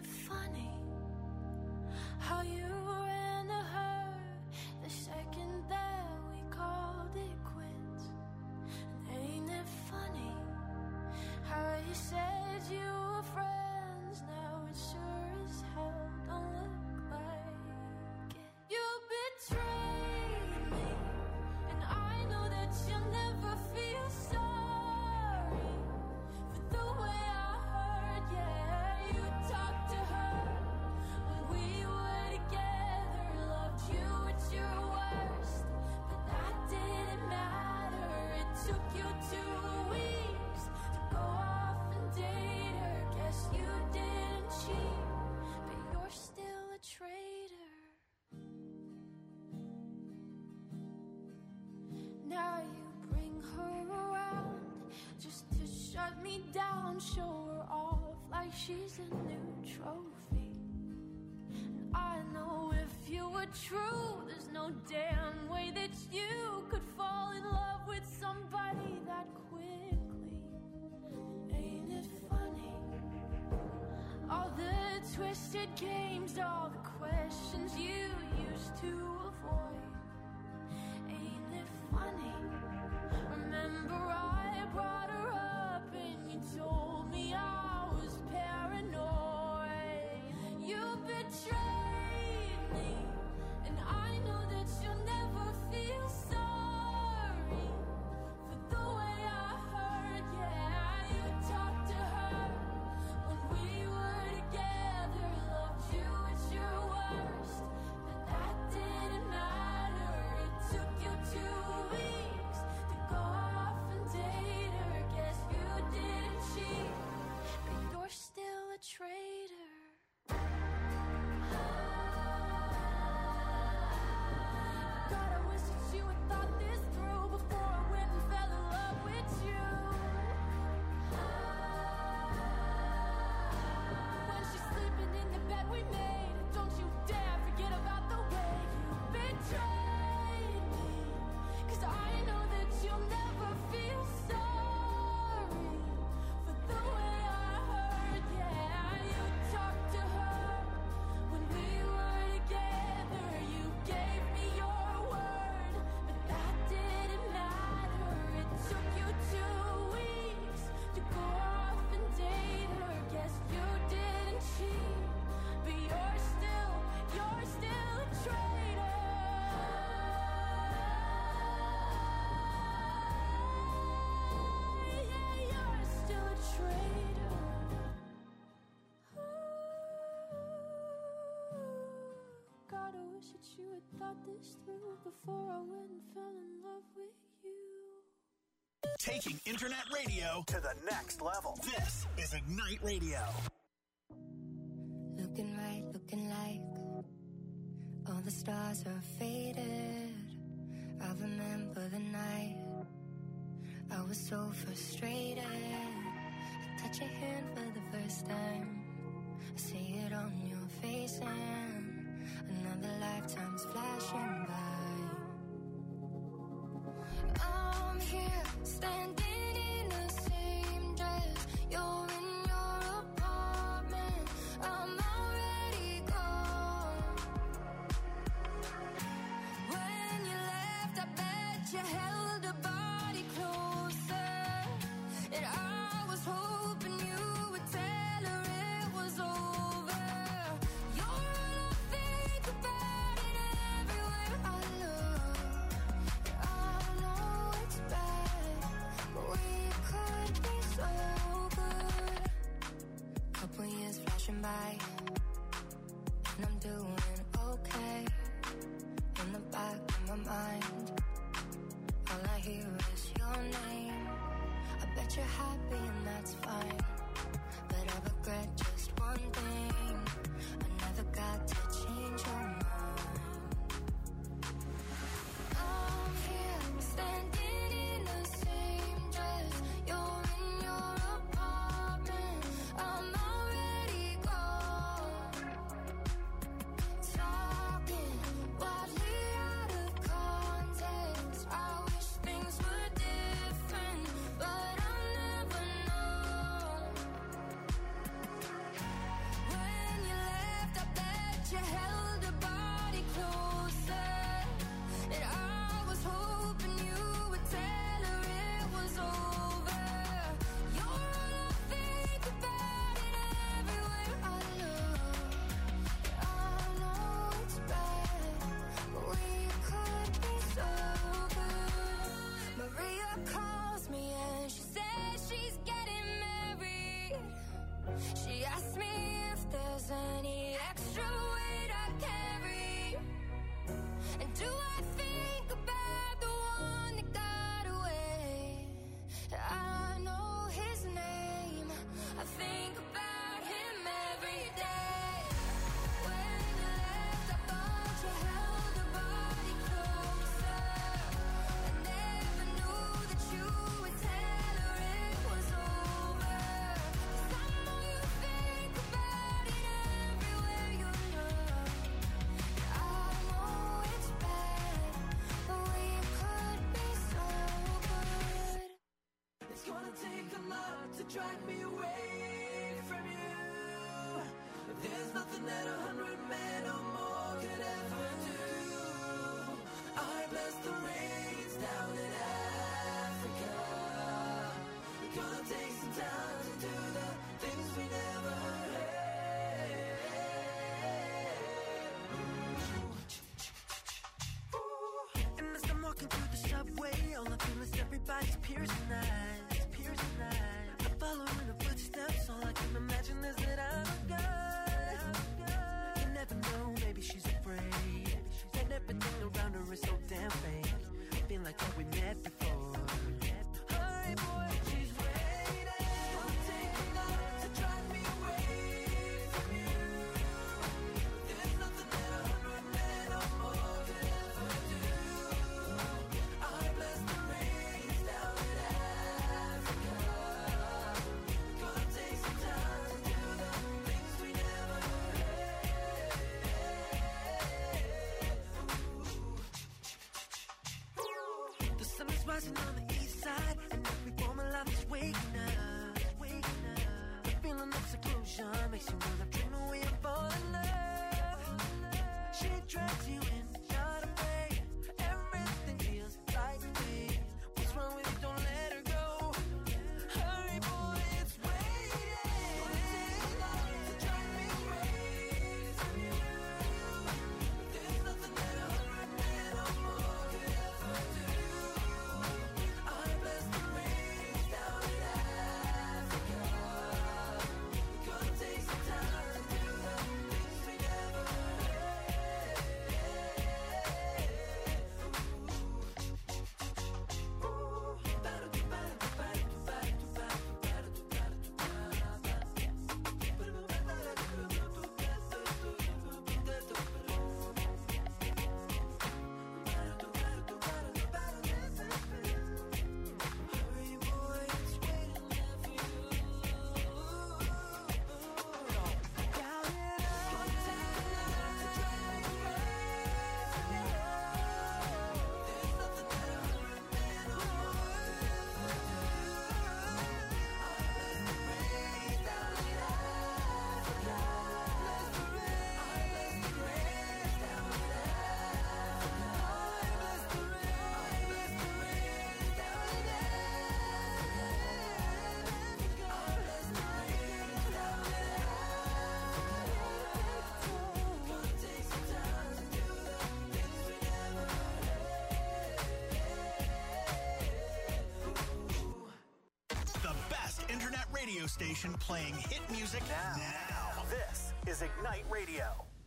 it funny how you ran to her the second that we called it quits? And ain't it funny how you said you were friends, now it sure as hell don't look like it. You betrayed me, and I know that you'll never feel sorry for the way I heard. Yeah, you talked to her when we were together, loved you at your worst, but that didn't matter. It took you 2 weeks to go off and date her. Guess you didn't cheat, but you're still a traitor. Now you bring her around just to shut me down, show her off like she's a new trophy. And I know if you were true, there's no damn way that you could fall in love with somebody that quickly. Ain't it funny? All the twisted games, all the questions you used to avoid. Ain't it funny? Remember I brought her up and you told me I was paranoid. You betrayed me, and I know that you'll never feel sorry for the way I heard. Yeah, you talked to her when we were together, loved you at your worst, but that didn't matter. It took you 2 weeks to go off and date her. Guess you didn't cheat, but you're still a traitor. God, I wish that you had thought this through before I went and fell in love with you. When she's sleeping in the bed we made, don't you dare forget about the way you betrayed me. 'Cause I know that you'll never feel sorry for the way I heard. Yeah, you talked to her when we were together. You gave me your word, but that didn't matter. It took you 2 weeks to go off and date her. Guess you didn't cheat, but you're still a traitor. Yeah, you're still a traitor. God, I wish that you had thought this through before I went and fell in love with you. Taking internet radio to the next level. This is Ignite Radio. Looking right, looking like all the stars are faded. I remember the night I was so frustrated. I touch your hand for the first time. I see it on your face and another lifetime's flashing by. I'm here standing in the same dress. You're in your apartment. I'm already gone. When you left, I bet you held a body closer. And I was hoping you would tell her it was over. You're all I think about it everywhere I look. I know it's bad, but we could be so good. Couple years flashing by, and I'm doing okay. In the back of my mind, all I hear is your name. I bet you're happy and that's fine, but I regret just one thing. I never got to change your mind. I'm here standing in the same dress. You're in your apartment. I'm already gone. Talking wildly out of context. I wish things were different, but I'll never know. calls me and she says she's getting married. She asked me if there's any extra weight I carry. And do I think about the one that got away? I know his name. I think about him every day. When you left, I thought you held her body closer. I never knew that you would tell her it was over. 'Cause I know you think about it everywhere you look. I know it's bad, but we could be so good. It's gonna take a lot to drag me away from you. There's nothing that 100 men or more could ever do. I bless the rains down in Africa. It's gonna take some time to do the things we never had. And as I'm walking through the subway, all I feel is everybody's piercing eyes. I'm following the footsteps, all I can imagine is that I'm a god. You never know, maybe she's afraid. And everything around her is so damn fake. I feel like that we met before. Hi boy, she's waiting. Gonna take a lot to drive me away from you. There's nothing that 100 men or more could ever do. I bless the rains down in Africa. Gonna take some time to do the things we never had. The sun is rising on the east side, and every woman life is waking up. The feeling of seclusion makes you wanna dream away and fall in love. She drags you in, not afraid. Everything feels like me. What's wrong with you? Don't let her go. Hurry, boy, it's waiting. Gonna take a lot to drive me away from you. There's nothing that 100 men or more could ever do. I bless the rains down in Africa. Gonna take some time to do the things we never Hurry, boy, it's waiting there for you. Down and out. Gonna take a lot to drive me away from you. There's nothing that 100 men or more could ever do. I bless the rains down in Africa. Bless the rains. I bless the rains down in Africa. I bless the rains. I bless the rains down in Africa. I bless the rains down in Africa. Gonna take some time to do the things we never had. The best internet radio station playing hit music now. This is Ignite Radio.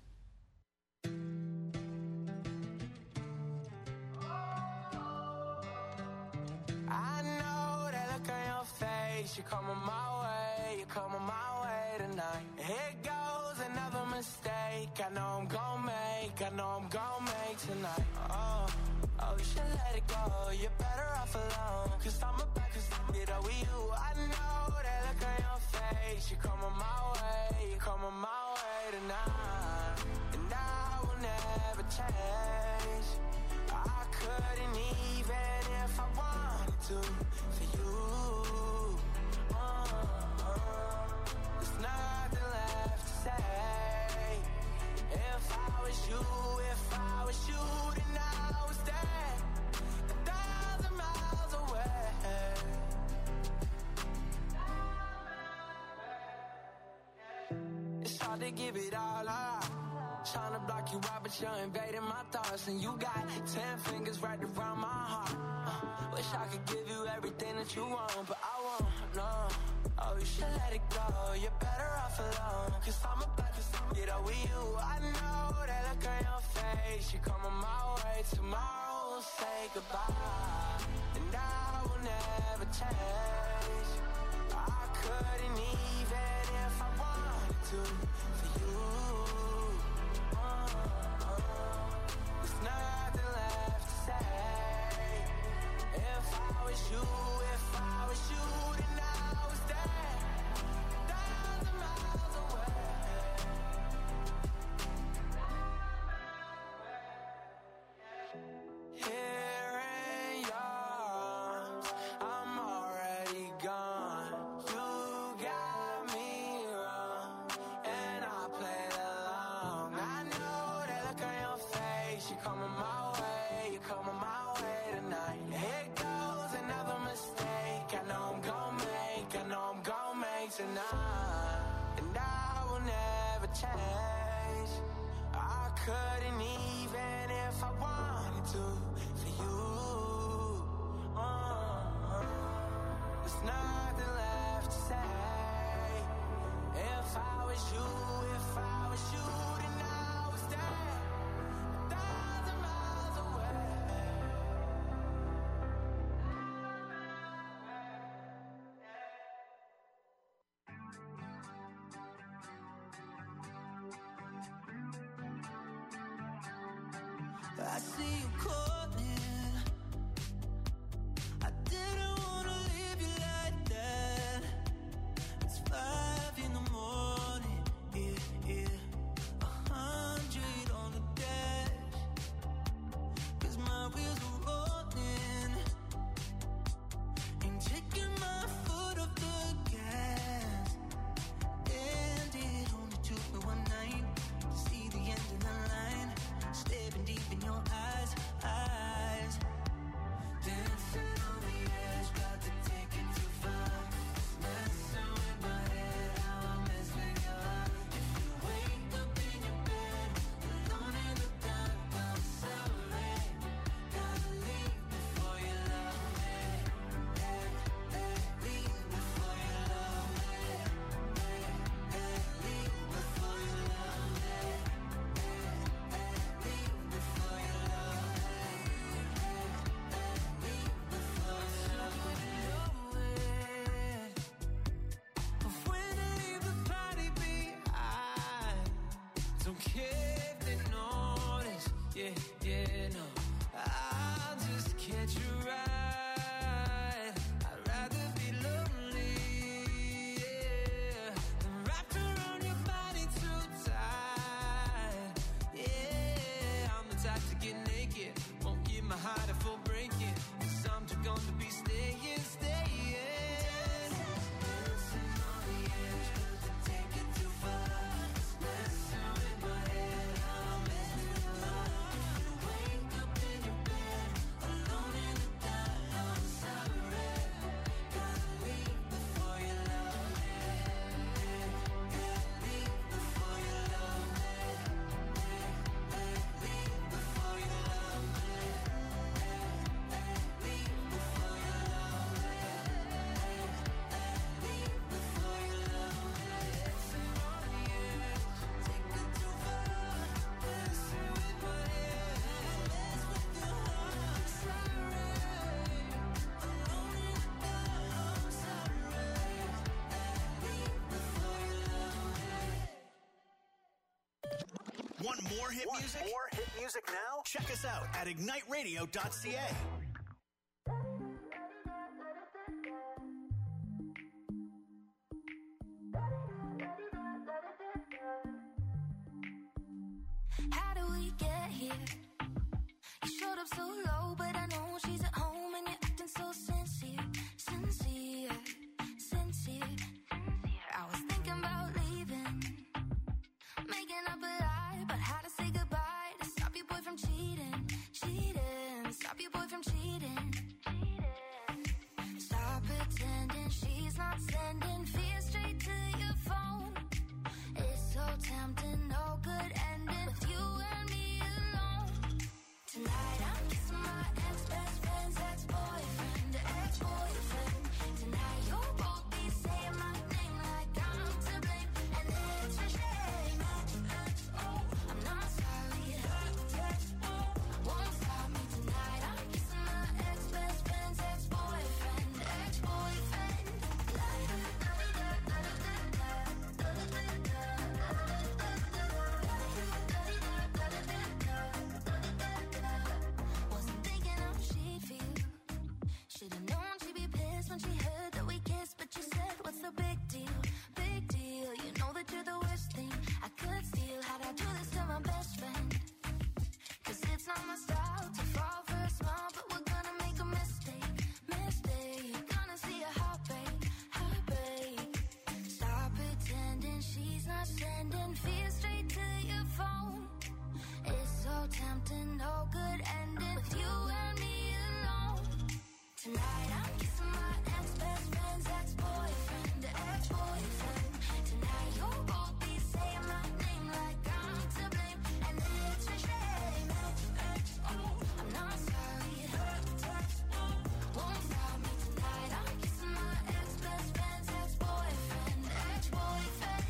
I know that look on your face. You're coming my way tonight. Here goes another mistake. I know I'm gonna make tonight. Oh, you should let it go. You're better off alone. 'Cause I'm about to get over you. I know that look on your face. You're coming my way tonight. And I will never change. I couldn't even if I wanted to for you. There's nothing left to say. If I was you, then I would stay 1,000 miles away. It's hard to give it all up. Trying to block you out, but you're invading my thoughts. And you got 10 fingers right around my heart. Wish I could give you that you want, but I won't, no. Oh, you should let it go, you're better off alone. Cause I'm about to get up with you. I know that look on your face. You're coming my way, tomorrow we'll say goodbye. And I will never change. I couldn't even if I wanted to for you. There's nothing left to say. If I was you, then I was there, 1,000 miles away. Here in your arms, I'm already gone. You got me wrong, and I played along. I know that look on your face. You're coming my way tonight. Here goes another mistake. I know I'm gonna make tonight. And I will never change. I couldn't even if I wanted to for you. There's nothing left to say. If I was you, then I was there, 1,000 miles away. I see you calling. I didn't wanna leave you like that. It's 5 in the morning, yeah. 100 on the dash. 'Cause my wheels are rolling. Ain't taking my foot off the gas. And it only took me one night to see the end of the line. Staring deep in your eyes. Dancing on the edge, about to take it too far. Messing with my head, how I mess with your heart. If you wake up in your bed, alone in the dark, I'm sorry. Gotta leave before you love me. Leave before you love me. Leave before you love me. Leave before you love me. Leave before you love me. Of when to leave the party behind. Don't care if they notice. Yeah, no. I'll just catch you right. I'd rather be lonely, yeah, than wrapped around your body too tight. Yeah, I'm the type to get naked. Won't give my heart a full breaking. 'Cause I'm too gone to be staying. Dancing on the edge, about to take it too far. Messing with my head, how I mess with your heart. If you wake up in your bed, alone in the dark, I'm sorry. Gotta leave before you love me. Leave before you love me. Leave before you love me. Leave before you love me. Leave before you love me. Dancing on the edge, take it too far. Messing with my head, mess with your heart. Sorry, alone in the dark, I'm sorry. Leave before you love me. Want more hit music? More hit music now? Check us out at igniteradio.ca. How do we get here? You showed up so low, but I know she's at home and you're acting so sincere. I was thinking about leaving, making up a lie about how to say goodbye to stop your boy from cheating. Stop your boy from cheating. Stop pretending she's not sending fear straight to your phone. It's so tempting, no good ending with you and me alone. Tonight I'm kissing my ex-best friend's ex when she heard that we kissed, but you said, what's the big deal? Big deal, you know that you're the worst thing I could steal. How'd I do this to my best friend? 'Cause it's not my style to fall for a small, but we're gonna make a mistake. Mistake, gonna see a heartbreak. Heartbreak. Stop pretending she's not sending fear straight to your phone. It's so tempting, no good ending with you and me alone. Tonight I'm kissing my ex-best friend's ex-boyfriend, ex-boyfriend. Tonight you'll both be saying my name like I'm to blame, and it's a shame. I'm not sorry, won't stop me tonight. I'm kissing my ex-best friend's ex-boyfriend, ex-boyfriend.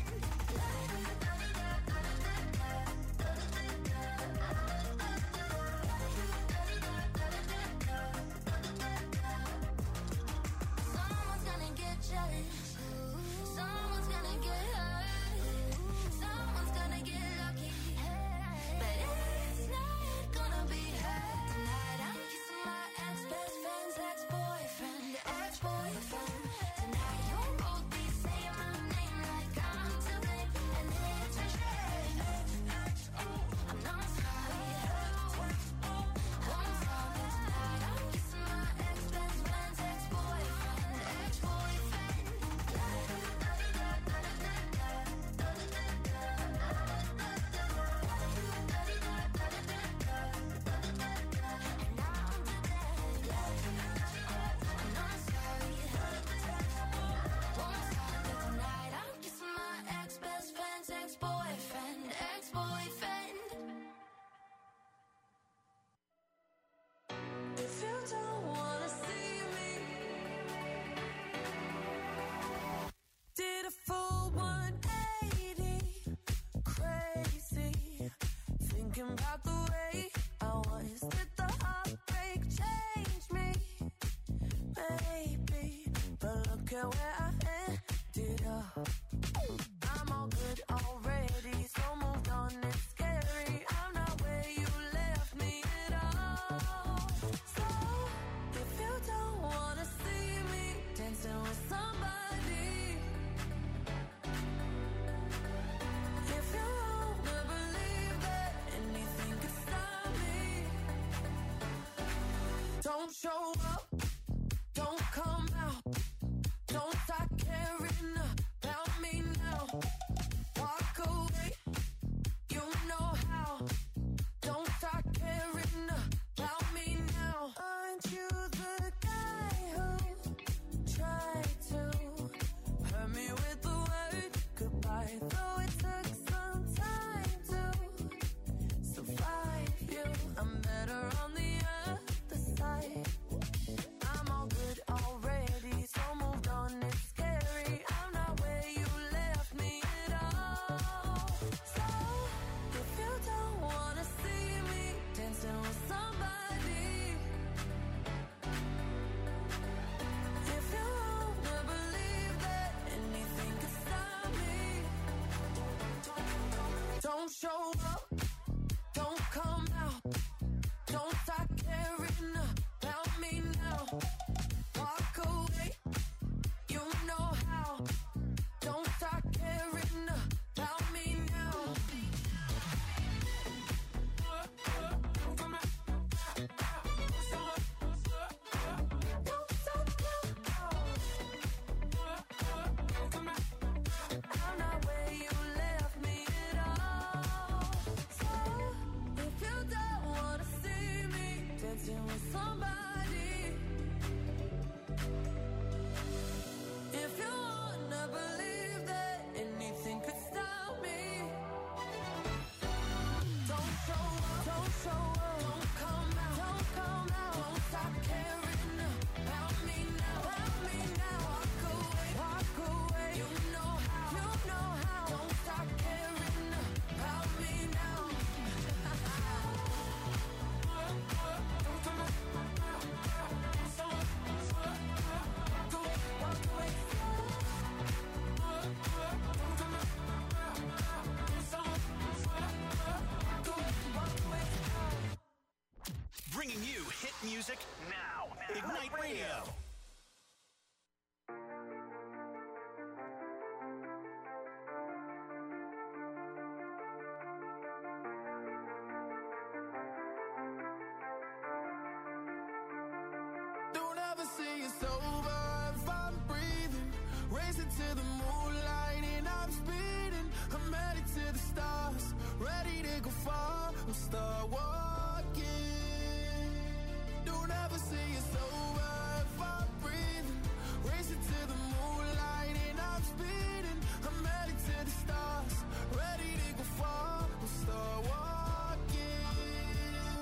Someone's gonna get jealous. Someone's gonna get hurt. Someone's gonna get lucky. But it's not gonna be her. Tonight I'm kissing my ex-best friend's ex-boyfriend, ex-boyfriend. Tonight you'll both be saying my name like I'm to blame, and it's a shame. I'm not sorry, won't stop me tonight. I'm kissing my ex-best friend's ex-boyfriend, ex-boyfriend. If you don't wanna see me, did a full 180, crazy, thinking about the way I was. Did the heartbreak change me? Maybe, but look at where I ended up. I'm all good already, so moved on, it's scary. I'm not where you left me at all. So, if you don't wanna see me dancing with somebody, if you wanna believe that anything could stop me, don't show up, don't come out, don't start caring about me now. Walk away, you know how. Don't start caring about me now. Aren't you the guy who tried to hurt me with the word goodbye? Though it took some time to survive you, I'm better on the other side. I'm all good already, so moved on, it's scary. I'm not where you left me at all. So, if you don't wanna see me dancing with somebody, if you wanna believe that anything could stop me, don't show up, don't come out, don't start caring about me now. Walk away, you know how. Don't start caring about me now. Don't stop now. I'm not where you left me at all. So, if you don't wanna see me dancing with somebody, if you wanna believe that anything could stop me, don't show up, don't show up, don't come out, don't come out, don't stop caring about me now, walk away, you know how, don't stop caring about me now. Bringing you hit music now. Ignite Radio. racing to the moonlight and I'm speeding. I'm headed to the stars, ready to go far. I'm start walking. Don't ever say it's over if I'm breathing. Racing to the moonlight and I'm speeding. I'm headed to the stars, ready to go far. I'm start walking.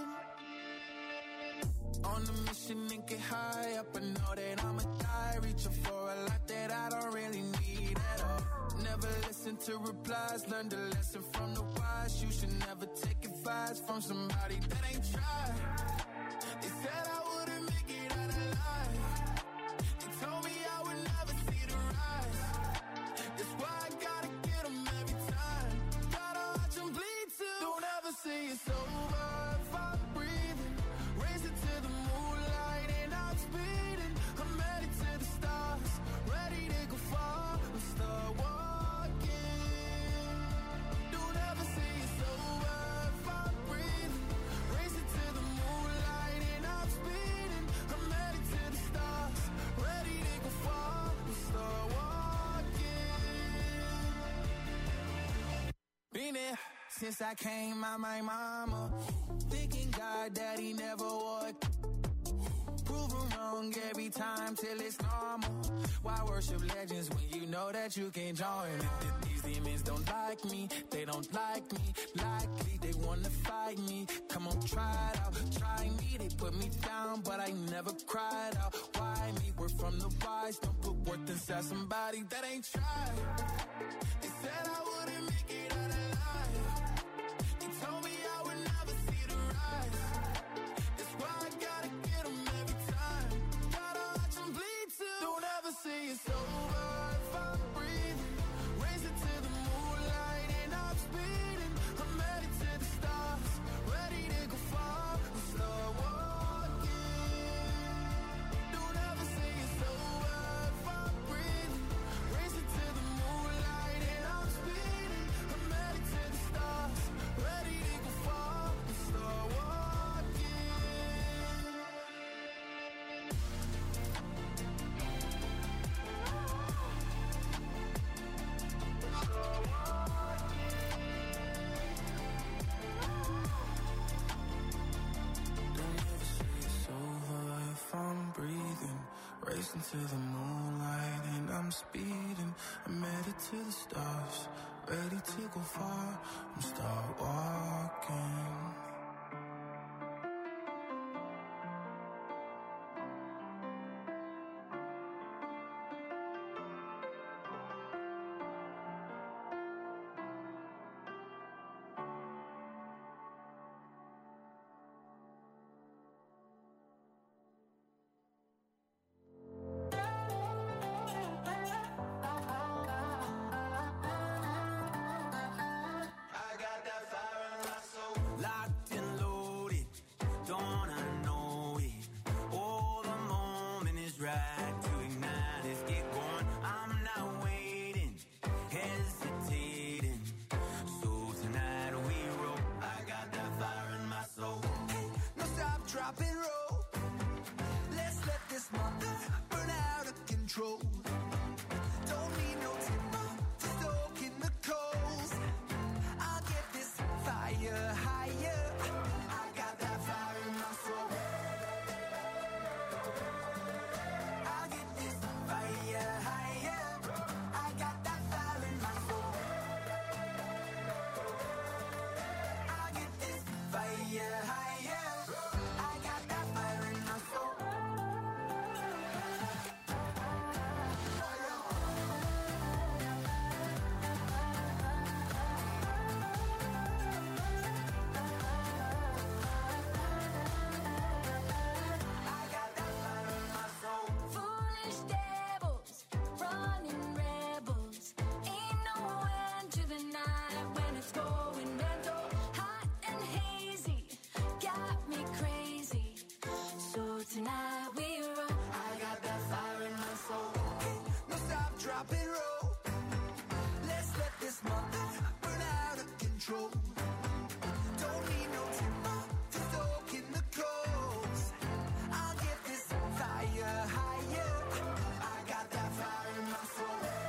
On a mission and get high up, I know that I'ma die. Reaching for a lot that I don't really need at all. Never listen to replies, learn the lesson from the wise. You should never take advice from somebody that ain't tried. They said I wouldn't make it out alive. They told me I would never see the rise. That's why I gotta get them every time. Gotta watch them bleed too. Don't ever say it's over if I'm breathing. Racing to the moonlight and I'm speeding. I'm headed to the stars, ready to go far. I'm start walking. Don't ever say it's over if I'm breathing. Racing to the moonlight and I'm speeding. I'm headed to the stars, ready to go far. I'm start walking. Been there since I came out my mama. Thinking God that he never would. Proven wrong every time till it's normal. Why worship legends when you know that you can't join it? These demons don't like me, they don't like me. Likely they wanna fight me. Come on, try it out, try me. They put me down, but I never cried out. Why me? We're from the wise, don't put worth inside somebody that ain't tried. They said I wouldn't make it out alive. They told me I would never see the rise. That's why I gotta get them every time. Gotta watch them bleed too. Don't ever say it's over if I'm breathing. Racing to the moonlight and I'm speeding. I'm headed to the stars, ready to go far. I'm start walking. Don't ever say it's over if I'm breathing. Racing to the moonlight and I'm speeding. I'm headed to the stars, ready to go far. I'm start walking. Don't ever say it's over if I'm breathing. Racing to the moonlight and I'm speeding. I'm headed to the stars, ready to go far. I'm start walking. Locked and loaded, don't I know it? Oh, the moment is right to ignite. Let's get going. I'm not waiting, hesitating. So tonight we roll. I got that fire in my soul. Hey, no stop, drop and roll. Let's let this mother burn out of control. Don't need no timber to stoke in the coals. I'll get this fire higher. I got that fire in my soul. I'll get this fire higher. I got that fire in my soul. I'll get this fire higher. I got that fire in my soul. Foolish devils, running rebels. Ain't no end to the night when it's going mental. Hot and hazy, got me crazy. So tonight we run. I got that fire in my soul. Hey, no stop, drop and roll. Let's let this mother burn out of control. Don't need no timber to stoke in the coals. I'll get this fire higher. I got that fire in my soul.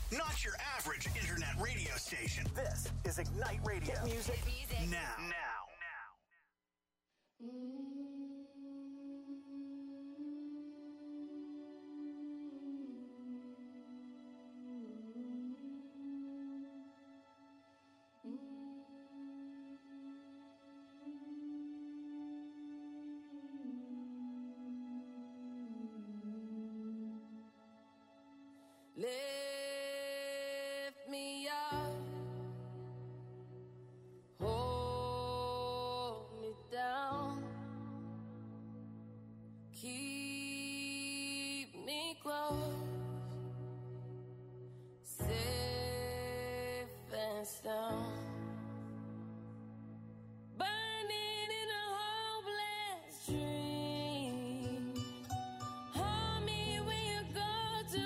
not your average internet radio station. This is Ignite Radio. Hit music now. Lift me up, hold me down, keep me close, safe and sound. Burning in a hopeless dream. Hold me when you go to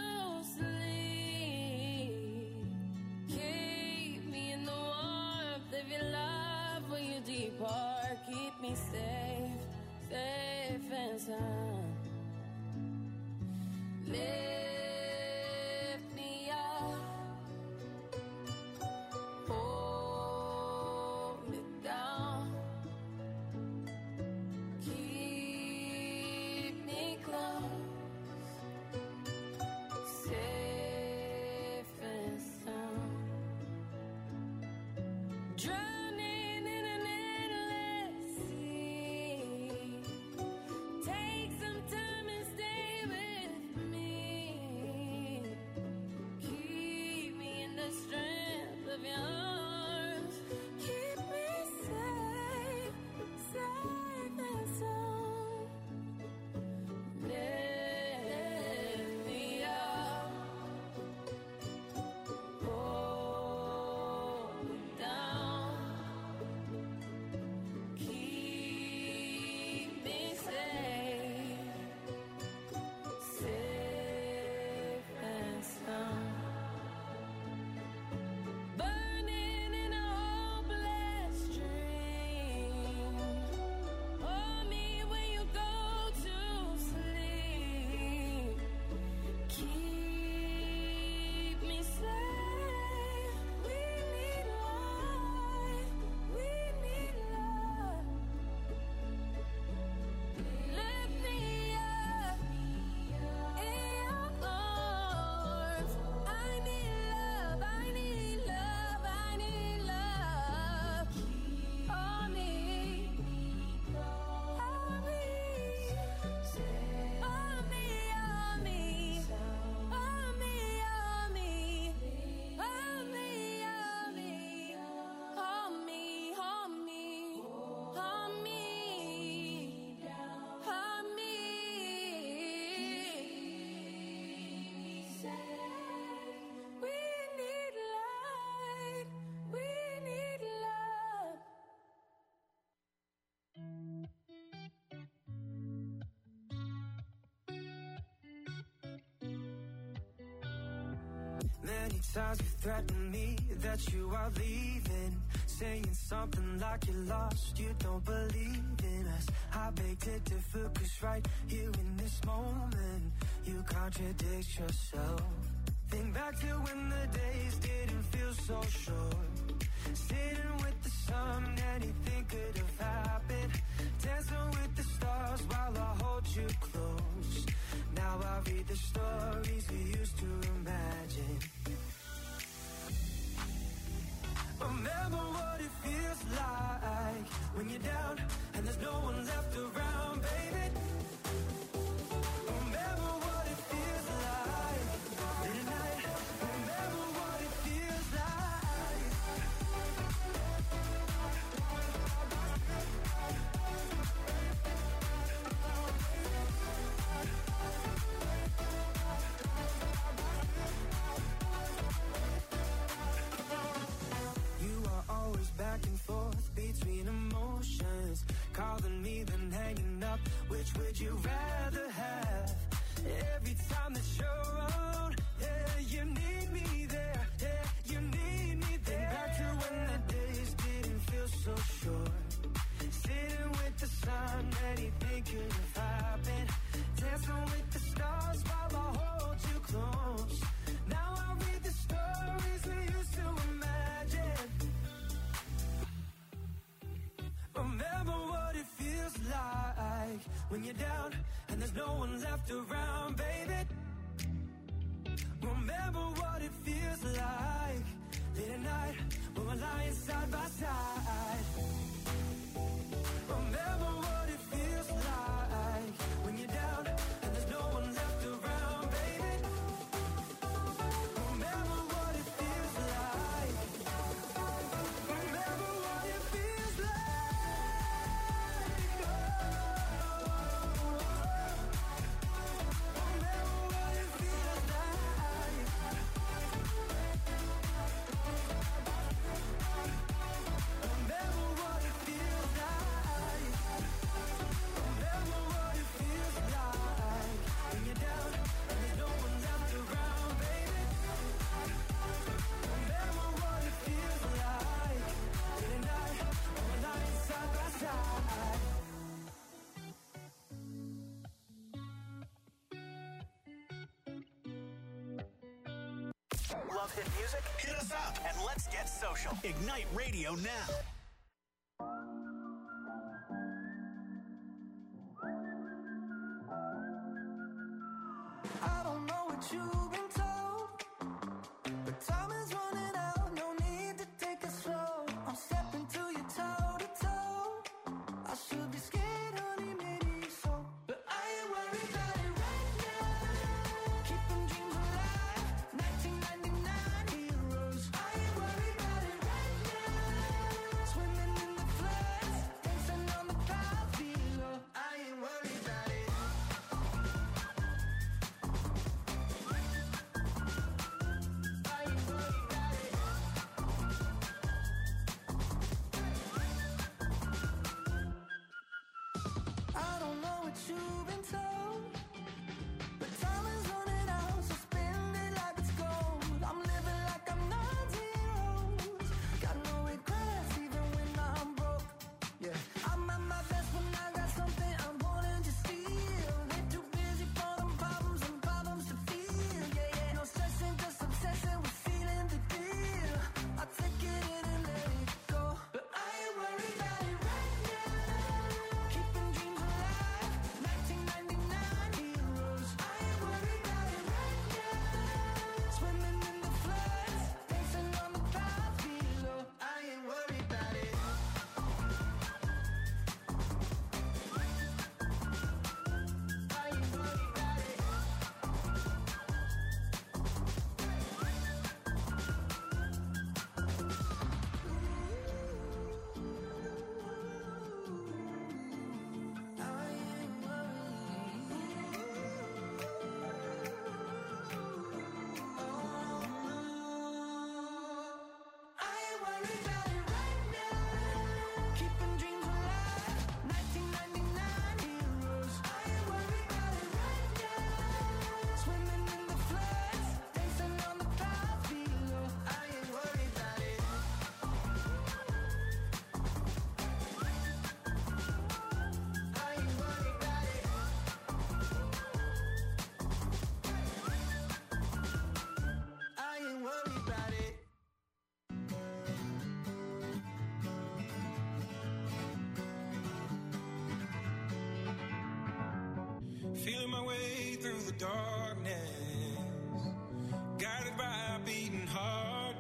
sleep. Keep me in the warmth of your love when you depart. Keep me safe, safe and sound. Lift me up, hold me down, keep me close, safe and sound. Drowning in an endless sea. Take some time and stay with me. Keep me in the strength of your arms. Keep me safe, safe and sound. Lift me up, hold me down, keep me safe, safe and sound. Burning in a hopeless dream. Hold me when you go to sleep. Keep me safe. We need life. We need love. Lift me up in your arms. I need love. I need love. I need love. Hold me. Hold me. Hold me. Hold me. Hold me. Hold me. Hold me. Hold me. Hold me. Hold me. Hold me. Hold me. We need light. We need love. Many times you threatened me that you are leaving, saying something like you're lost, you don't believe in us. I beg to differ, 'cause right here in this moment, you contradict yourself. Think back to when the days didn't feel so short, sitting with the sun, anything could have happened, dancing with the stars while I hold you close. Now I read the stories we used to imagine. Remember what it feels like when you're down and there's no one left around, baby. Remember what it feels like when you're down and there's no one left around, baby. Remember what it feels like late at night when we're lying side by side. Remember what it feels like when you're down and there's no one left around, baby. Remember what it feels like. Remember what it feels like. Remember what it feels like. Remember what it feels like. Remember what it feels like when you're down and there's no one left around, baby. Remember what it feels like late at night when we're lying side by side. Love hit music? Hit us up and let's get social. Ignite Radio now. I don't know what you've been told, but time is running out, no need to take it slow. I'm stepping to you toe to toe. I should be scared, honey, maybe so, but I ain't worried about it right now. Keeping dreams alive, 1999 heroes. I ain't worried about it right now. Swimming in the floods, dancing on the clouds below. I ain't worried about it. I don't know what you've been told, but time is running out, so spend it like it's gold. I'm living like I'm 90 got no regrets even when I'm broke. Yeah, I'm at my best when I got something I'm wanting to steal. They're too busy for them problems and problems to feel. Yeah, yeah, no stressing, just obsessing with feeling the deal. I take it in and let it go, but I ain't worried about it right now. Keeping dreams alive, 1999 heroes. I ain't worried about it right now. Swimming in the floods, dancing on the clouds below. I ain't worried about it. I ain't worried about it. I ain't worried about it right now. Keeping dreams alive, 1999 heroes. I ain't worried about it right now. Swimming in the floods, dancing on the clouds below. I ain't worried about it. I ain't worried about it. I ain't worried about it. Feeling my way through the darkness, guided by a beating heart.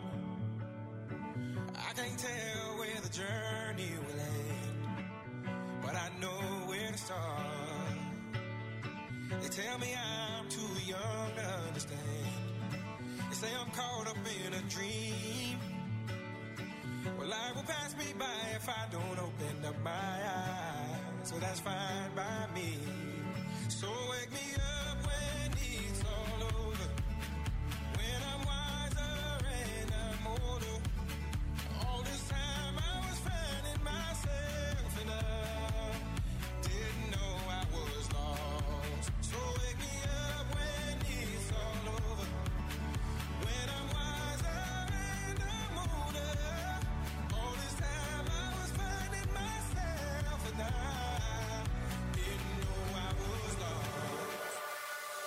I can't tell where the journey will end, but I know where to start. They tell me I'm too young to understand. They say I'm caught up in a dream. Well, life will pass me by if I don't open up my eyes. So that's fine by me. So wake me up when it's all over, when I'm wiser and I'm older. All this time I was finding myself and I didn't know I was lost. So wake me up when it's all over, when I'm wiser and I'm older. All this time I was finding myself and I didn't know I was lost.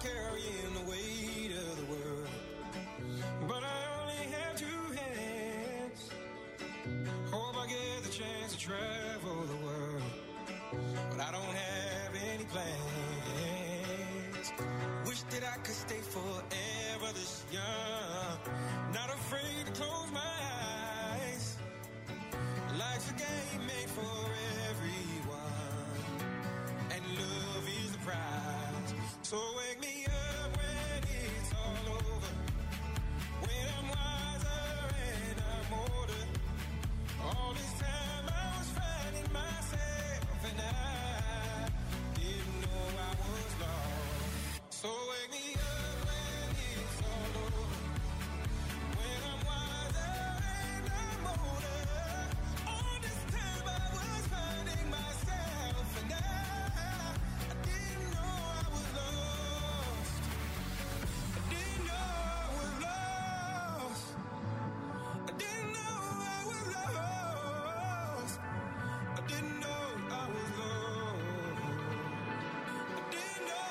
carrying the weight of the world. But I only have 2 hands. Hope I get the chance to travel the world. But I don't have any plans. Wish that I could stay forever this young. Not afraid to close my eyes. Life's a game made for everyone. And love is the prize. So wake me up when it's all over. When I'm wiser and I'm older. All this time I was finding myself and I didn't know I was lost. So wake me up when it's all over. When I'm wiser and I'm older. All this time I was finding myself and I didn't know I was lost. I didn't know I was lost. I didn't know I was lost. I didn't know I was lost. I didn't know.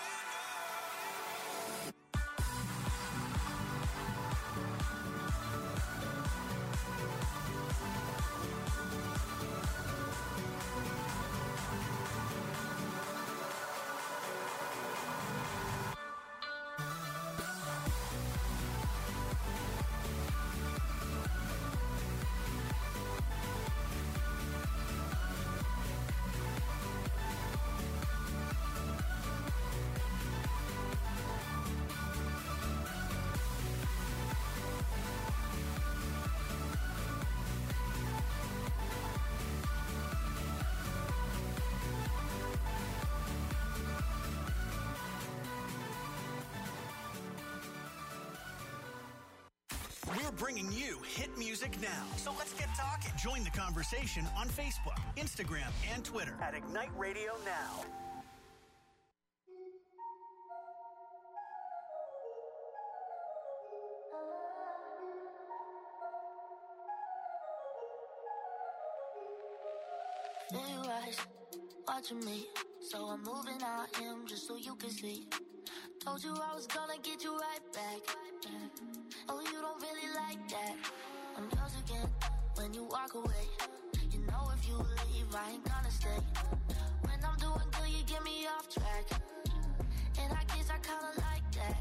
We're bringing you hit music now. So let's get talking. Join the conversation on Facebook, Instagram, and Twitter at Ignite Radio Now. Blue eyes watching me, so I'm moving out him just so you can see. Told you I was gonna get you right back. Oh, you don't really like that. I'm yours again when you walk away. You know if you leave, I ain't gonna stay. When I'm doing good, you get me off track. And I guess I kinda like that.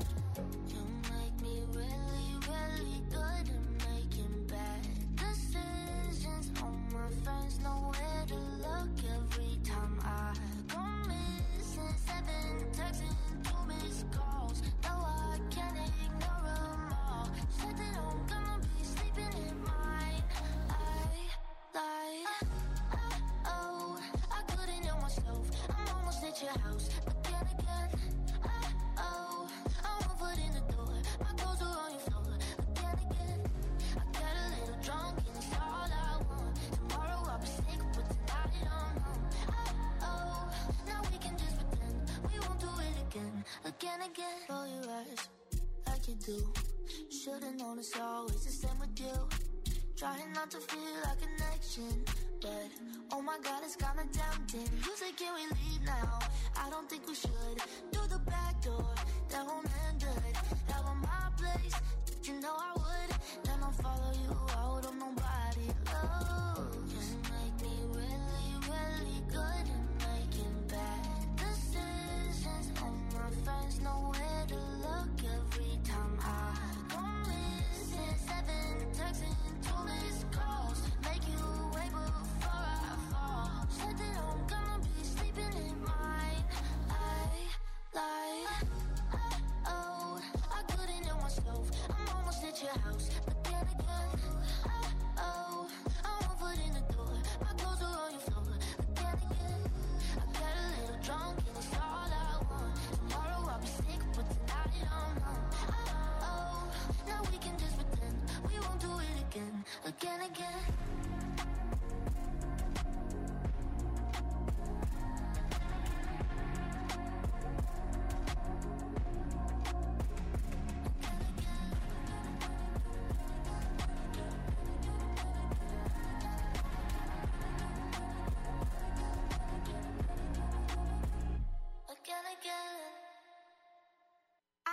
You make me really, really good at making bad decisions. All my friends know where to look every time I go missing. 7 texts and 2 missed calls. No, I can't ignore them all. Said that I'm gonna be sleeping in mine. I lied. Oh, I couldn't help myself. I'm almost at your house, but then again, oh, I won't put in the door. My clothes are on your floor, but then again, I got a little drunk and it's all I want. Tomorrow I'll be sick, but tonight I don't know. Oh, now we can just pretend we won't do it again. Roll your eyes like you do. Should've known it's always the same with you. Trying not to feel a connection, but oh my God, it's kinda tempting. You say, can we leave now? I don't think we should. Through the back door, that won't end good. Out on my place, you know I would. Then I'll follow you out on nobody. Oh, you make me really, really good at making bad decisions. All my friends know where to look every time I go missing. 7 texts and 2 missed calls. Make you wait before I fall. Said that I'm gonna be sleeping in mine. I lied. Oh, I couldn't help myself. I'm almost at your house, but then again, oh, I won't put in the door. My clothes are on your floor, but then again, I got a little drunk and it's all I want. Tomorrow I'll be sick, but tonight I don't know. Oh, now we can just pretend we won't do it again.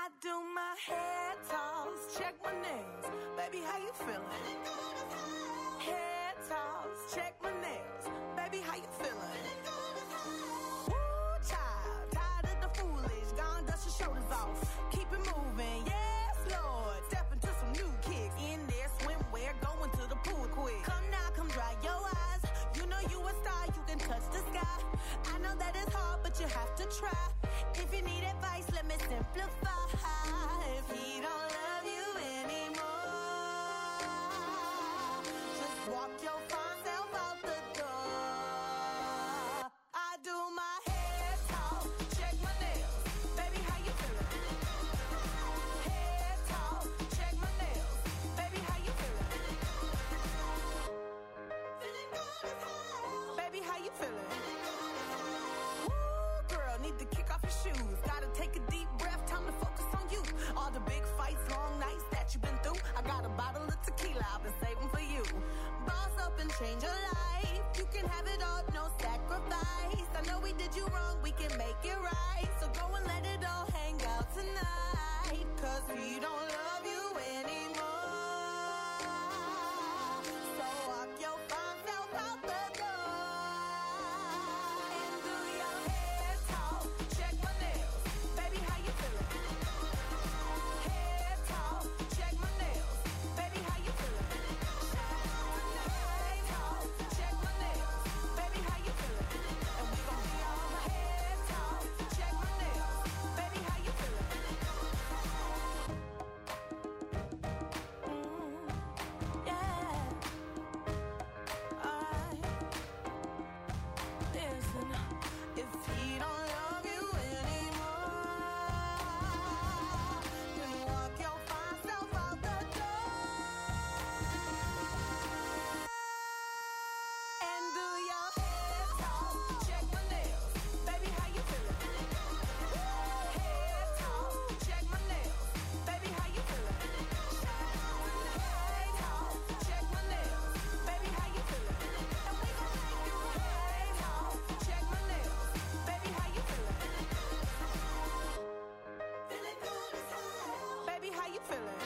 I do my hair toss, check my nails. Baby, how you feeling? Hair toss, check my nails. Baby, how you feeling? Woo, child, tired of the foolish. Gone, dust your shoulders off. Keep it moving, yes, Lord. Step into some new kicks. In there, swimwear, going to the pool quick. Come now, come dry your eyes. You know you a star, you can touch the sky. I know that it's hard, but you have to try. If you need advice, let me simplify. If he don't love you anymore, just walk your fine self out the door. I do my hair talk, check my nails. Baby, how you feeling? Hair talk, check my nails. Baby, how you feeling? Feeling good as hell. Baby, how you feeling? Woo, girl, need to kick off your shoes. Gotta take a deep breath, time to focus on you. All the big fights, long nights that you've been through. I got a bottle of tequila I've been saving for you. Boss up and change your life. You can have it all, no sacrifice. I know we did you wrong, we can make it right. So go and let it all hang out tonight. Cause we don't love you anymore. So walk your fine self out the door. And do your hair talk, check my nails. Baby, how you feeling? Hair talk, check my nails. Baby, how you feeling? Hair talk, check my nails. Baby, how you feeling? And we gon' be all hair talk, check my nails. Baby, how you feeling? Yeah. Alright. Listen, if he don't love you anymore, then walk your fine self out the door. And do your hair talk, check my nails. Baby, how you feeling? Hair talk, check my nails. Baby, how you feeling? Hair talk, check my nails. Baby, how you feeling? And we gon' make you hair talk, check my nails. Baby, how you feeling? Feeling good as hell. Baby, how you feeling?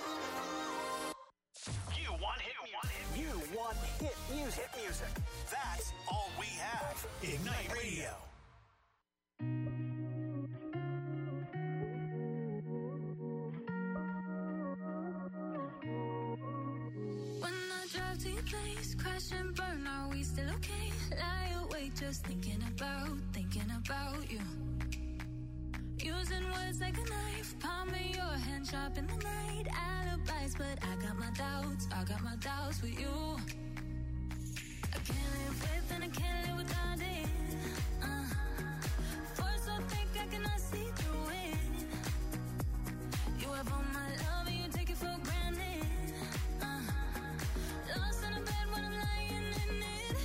You want hit music. You want hit music. Hit music. That's all we have. Ignite Radio. When I drive to your place, crash and burn, are we still okay? Lie awake just thinking about you. Using words like a knife, palm of your hand sharp in the night. Alibis, but I got my doubts with you. I can't live with and I can't live without it. Force so thick I cannot see through it. You have all my love and you take it for granted. Lost in a bed when I'm lying in it.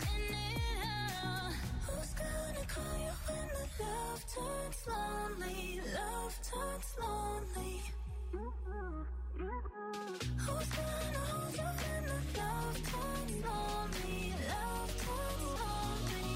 Who's gonna call you when the love turns lonely? Love turns lonely. Who's gonna hold you when the love turns lonely? Love turns lonely.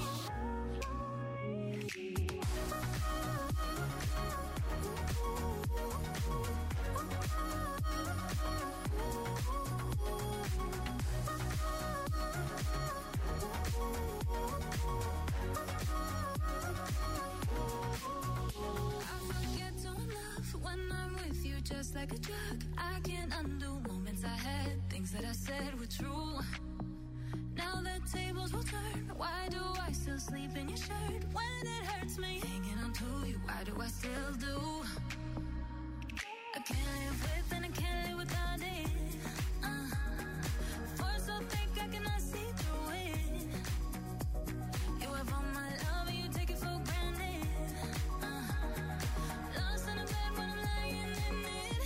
I forget to love when I'm with you, just like a drug. I can't undo moments I had, things that I said were true. Now the tables will turn. Why do I still sleep in your shirt when it hurts me? Hanging on to you, why do I still do? I can't live with and I can't live without it. Force so thick I cannot see through it. You have all my love and you take it for granted. Lost in a bed when I'm lying in it.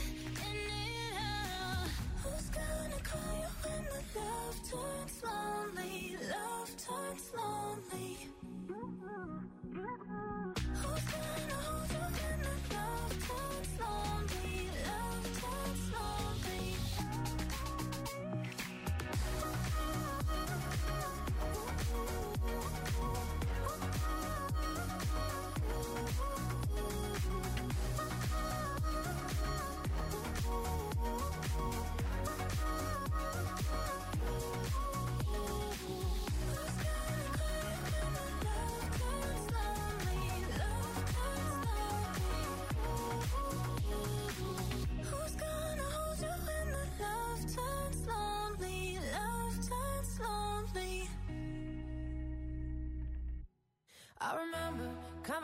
Who's gonna call you when the love turns lonely? Love turns lonely. Who's gonna hold you when the love turns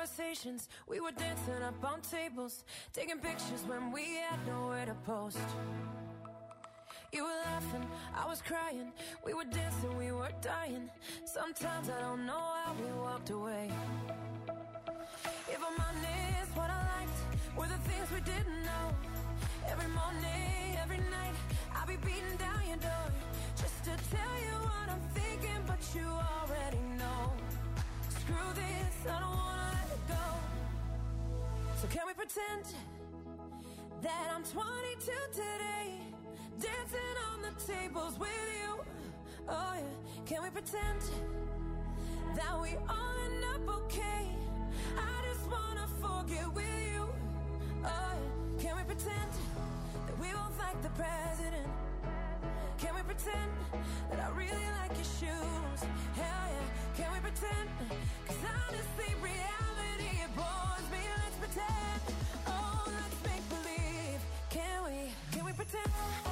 conversations. We were dancing up on tables, taking pictures when we had nowhere to post. You were laughing, I was crying. We were dancing, we were dying. Sometimes I don't know how we walked away. If I'm honest, what I liked were the things we didn't know. Every morning, every night, I'll be beating down your door just to tell you what I'm thinking, but you already know. Screw this, I don't wanna let it go. So can we pretend that I'm 22 today, dancing on the tables with you? Oh yeah, can we pretend that we all end up okay? I just wanna forget with you. Oh yeah, can we pretend that we both like the president? Can we pretend that I really like your shoes? Hell yeah, can we pretend? 'Cause honestly, reality, it bores me. Let's pretend. Oh, let's make believe. Can we pretend?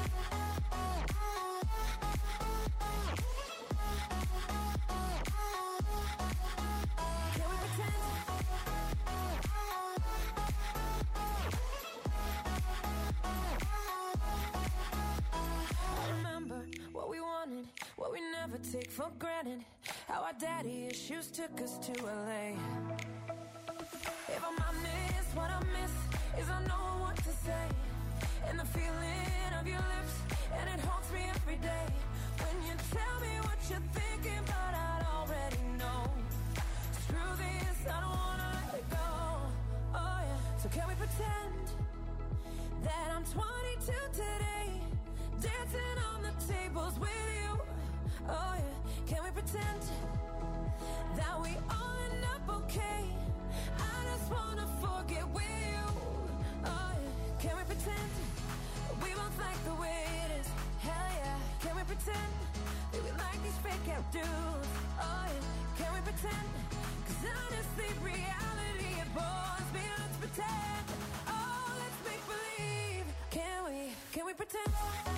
Can we pretend? I remember what we wanted, what we never take for granted. How our daddy issues took us to LA. If I'm honest, what I miss is I know what to say. And the feeling of your lips, and it haunts me every day. When you tell me what you're thinking, but I'd already know. Screw this, I don't wanna let it go. Oh yeah, so can we pretend that I'm 22 today, dancing on the tables with you? Oh yeah, can we pretend that we all end up okay? I just wanna forget with you. Oh yeah, can we pretend that we both like the way it is? Hell yeah, can we pretend that we like these fake out dudes? Oh yeah, can we pretend? 'Cause honestly, reality, it bores me. Let's pretend. Oh, let's make believe. Can we pretend?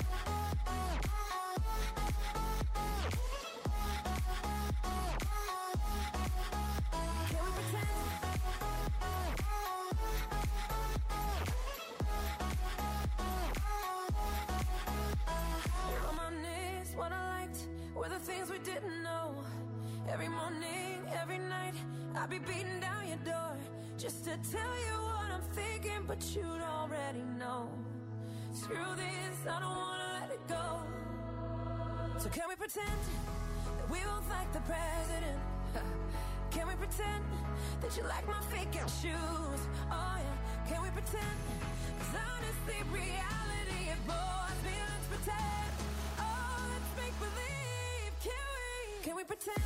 What I liked were the things we didn't know. Every morning, every night, I'll be beating down your door just to tell you what I'm thinking, but you'd already know. Screw this, I don't wanna let it go. So can we pretend that we both like the president? Can we pretend that you like my fake out shoes? Oh yeah, can we pretend? 'Cause honestly, reality, it bores me. Let's pretend. Make believe, can we pretend?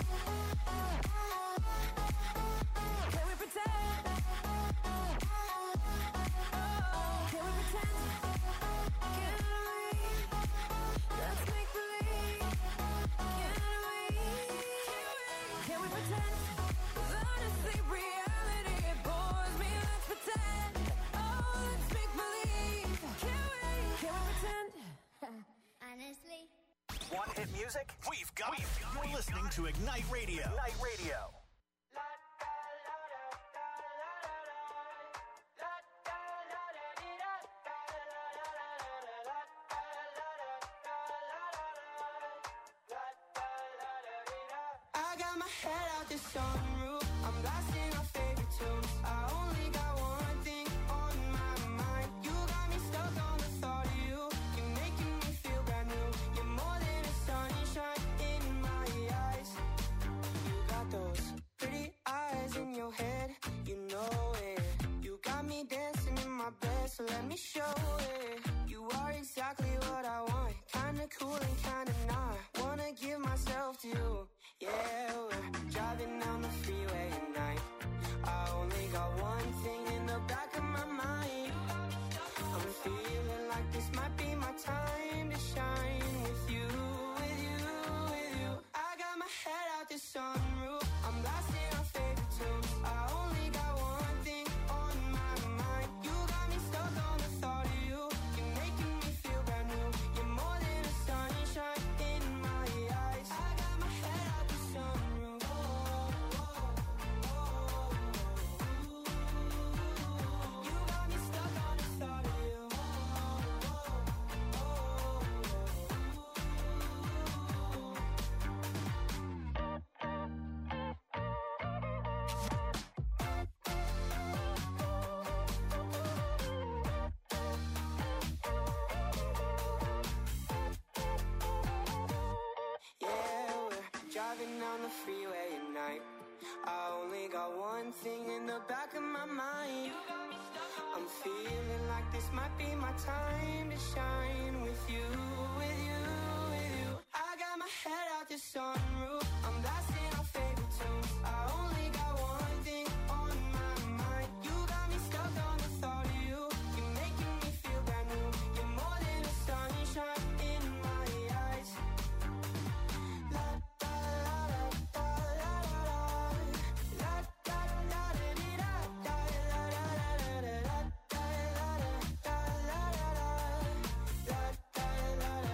Can we pretend? Can we pretend? Let's make believe. Can we pretend? 'Cause honestly, reality, it bores me. Let's pretend. Oh, let's make believe. Can we pretend? Honestly. Want hit music? We've got it. You're listening to Ignite Radio. Ignite Radio. I got my head out the sunroof. I'm blasting our favorite tunes. I only got one thing on my mind. You got me stuck on the thought of you. You're making me feel brand new. You're more than a sunshine in my eyes. You got those pretty eyes in your head. You know it. You got me dancing in my bed, so let me show it. You are exactly what I want. Kinda cool and kinda not. Wanna give myself to you. Yeah, we're driving down the freeway at night. I only got one thing in the back of my mind. I'm feeling like this might be my time to shine with you, with you, with you. I got my head out the sunroof. I'm blasting our favorite tunes. I only got one thing on my mind. You got me stuck on the thought of you. You're making me feel brand new. You're more than a sunshine in my eyes. I got my head out the sunroof. the freeway at night. I only got one thing in the back of my mind. I'm feeling like this might be my time to shine with you, with you, with you. I got my head out the sunroof, I'm blasting our favorite tunes. I only got one thing on my mind. You got me stuck on the thought of you. You're making me feel brand new. You're more than a sunshine in my eyes. La da la da la la la da da da di da da la la la la la da la da la la la la da la la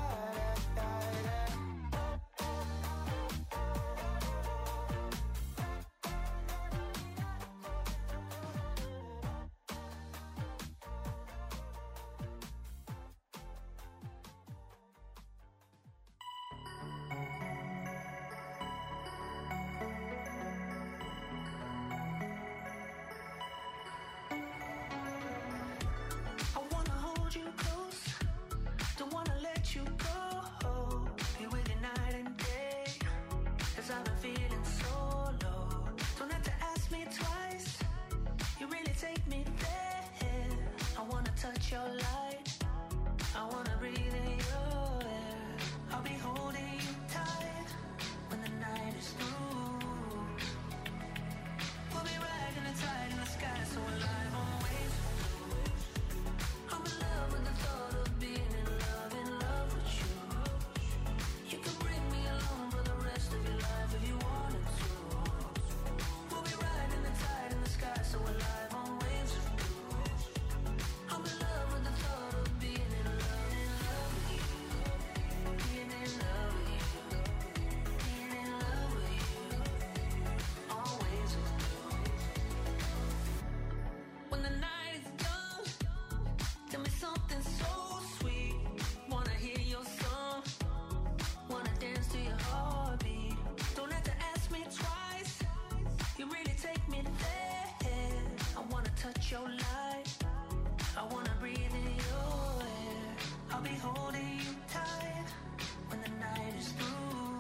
I wanna hold you close, don't wanna let you go. Be with you night and day, 'cause I've been feeling so low. Don't have to ask me twice, you really take me there. I wanna touch your light, I wanna breathe in your air. I'll be holding you tight when the night is through. We'll be riding the tide in the sky, so alive on waves. I'm in love with the thought of being in love with you. You can bring me along for the rest of your life if you wanted to. We'll be riding the tide in the sky, so alive on waves of blue. I'm in love with the thought of being in love with you. Being in love with you. Being in love with you. Always of blue. When the night is done, tell me something so sweet. Wanna hear your song, wanna dance to your heartbeat. Don't have to ask me twice, you really take me there. I wanna touch your light, I wanna breathe in your air. I'll be holding you tight when the night is through.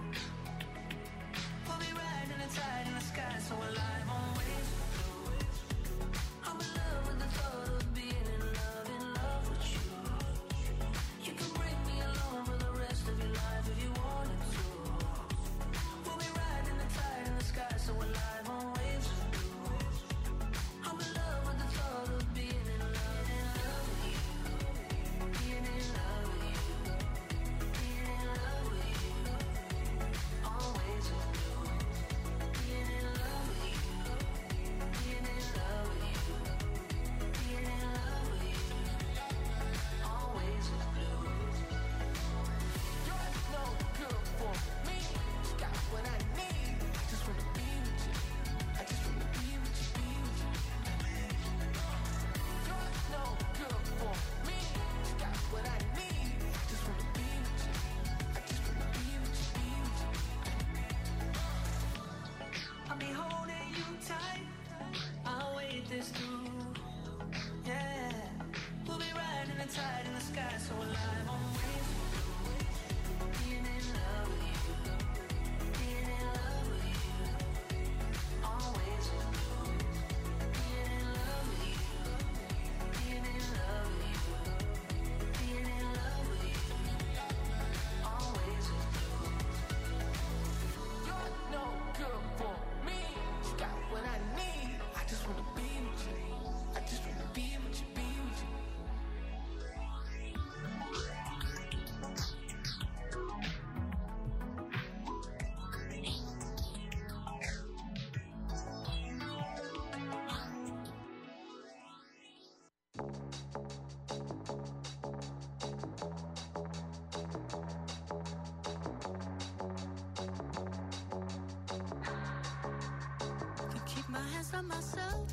We'll be riding the tide in the sky, so alive on waves. I'm in love with the thought of being in love with you. You can bring me along for the rest of your life if you wanted to. We'll be riding the tide in the sky, so alive on waves of blue. I'm in love with the thought of being in love with you. Being in love with you. Being in love with you. Always of blue. Being in love with you. Being in love with you. Being in love with you. Always of blue. You're no good for me. You got what I need. Just wanna be with you. I just wanna be with you, be with you. You're no good for me. You got what I need. Just wanna be with you. I just wanna be with you, be with you. I'll be holding you tight, I'll wait this through. Yeah, we'll be riding the tide in the sky, so alive on waves. Being in love with you. Being in love with you. Always with you. Being in love with you. Being in love with you. Being in love with you. Always with you. You're no good for me. You got what I need. I just wanna be with you. I just wanna be with you, be with you. Can keep my hands on myself.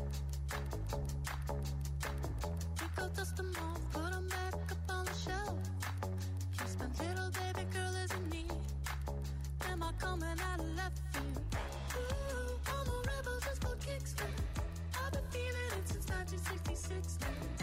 Pick up, dust them off, put them back up on the shelf. Kiss my little baby girl as in need. Am I coming out of left field? Ooh, all the rebels just for kicks. I've been feeling it since 1966.